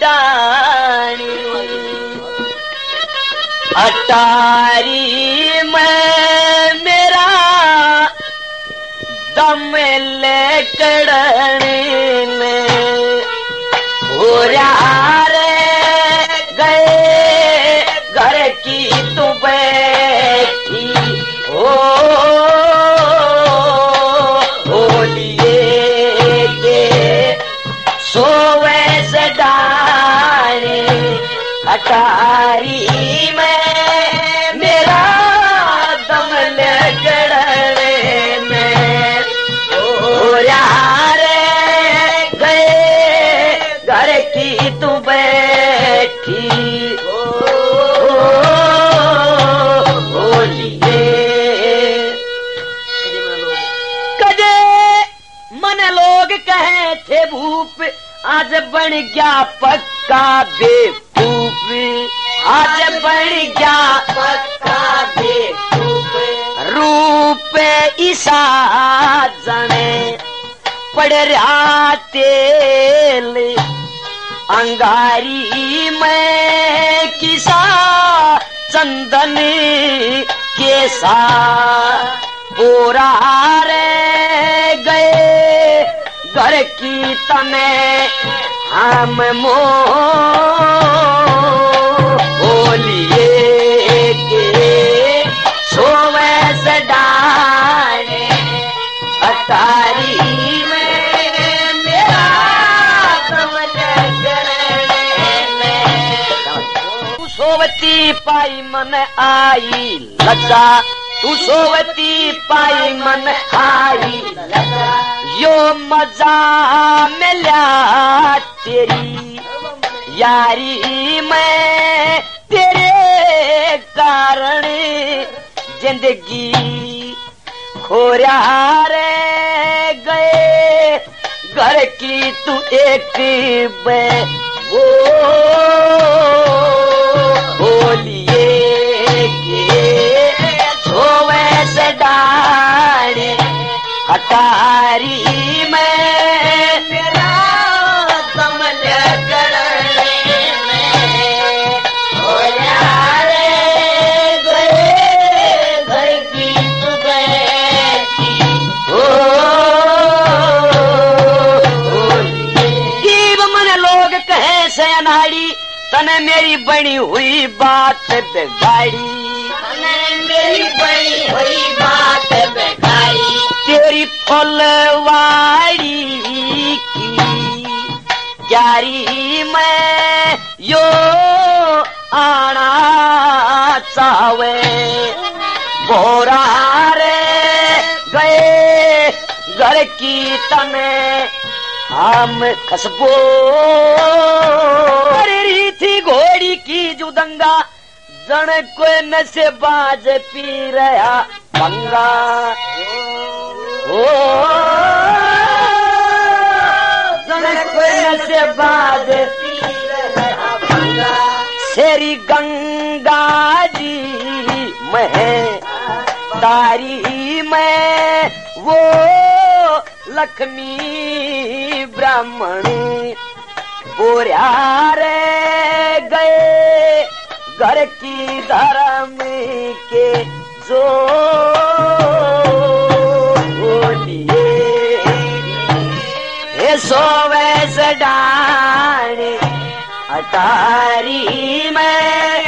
डाणी अटारी में मेरा दम लेकड़ने में हो रहा रे गए घर की तू बैठी हो लिए के सोवे से डारे अटारी में मेरा दम लगड़ने में हो रहा रे गए घर की तू बैठी बोलिए कदे मन लोग कहे थे भूप आज बन गया पक्का बेवकूफ आज बन गया पक्का बेवकूफ रूप ईसा जने पड़ रहा तेल अंगारी में किसा चंदन के साथ पूरा रे गए घर की तने हम बोलिए के सोवे से डाले अटारी में मेरा तू सोवती पाई मन आई लज्जा तू सोवती पाई मन आई लज्जा यो मजा मिला तेरी यारी में तेरे कारण जिंदगी खोरा रे गए घर की तू एक वो बोलिए के सोवे से डाले अटारी में मेरा दम लगड़ने में हो रे गए घर की तू बैठी हो जीव मन लोग कहे से अनाड़ी तने मेरी बनी हुई बात बिगाड़ी तने मेरी बनी हुई बात बिगाड़ी तेरी फुलवाड़ी की क्यारी में यो आना चावे बोरा रे गए घर की तने हम खसबो रही थी घोड़ी की जुदंगा जन कोई नशे बाज पी रहा पंगा ओ जन कोई नशे बाज पी रहा पंगा शेरी गंगा जी में तारी में वो लक्ष्मी ब्राह्मणी बोरिया रे गए घर की धर्म के जो बोलिए ये सोवे से डाने अटारी में